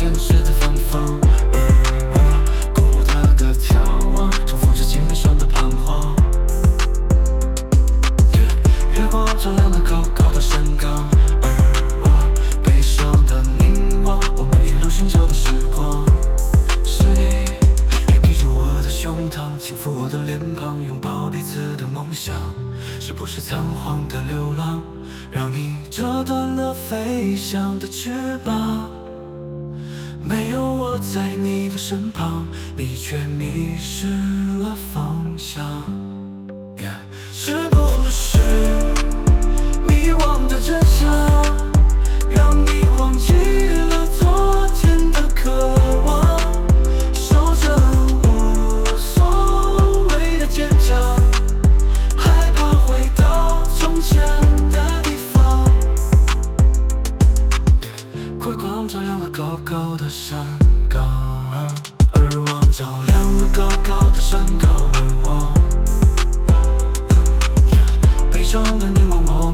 现实的反方，而我孤单的眺望，重复着经历上的彷徨。月光照亮了高高的山岗，而我悲伤的凝望，我们一路寻找的时光。是你逼住我的胸膛，轻抚我的脸庞，拥抱彼此的梦想。是不是仓皇的流浪，让你折断了飞翔的翅膀？没有我在你的身旁，你却迷失了方向。是不是迷惘的真相，让你忘记了昨天的渴望，守着无所谓的坚强，害怕回到从前的地方。辉光照亮了高高的山岗，耳光照亮了高高的山岗，而我悲伤的凝望我